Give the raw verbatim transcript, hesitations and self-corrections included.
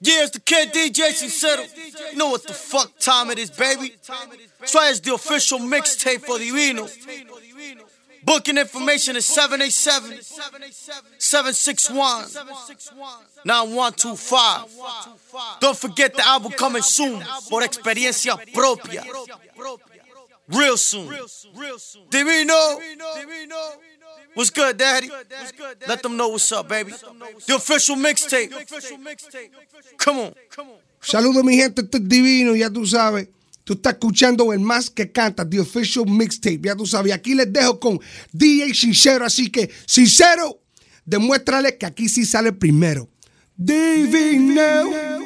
Yeah, it's the kid D J Sincero. You know what the fuck time it is, baby. Trae the official mixtape for the Divino. Booking information is seven eight seven, seven six one, nine one two five. Don't forget the album coming soon, por experiencia propia. Real soon. Divino. What's good, daddy? Let them know what's up, baby. The official mixtape. Come on. Saludos, mi gente, esto es Divino, ya tú sabes. Tú estás escuchando el más que canta, The Official Mixtape, ya tú sabes. Aquí les dejo con D J Sincero, así que, Sincero, demuéstrale que aquí sí sale primero. Divino.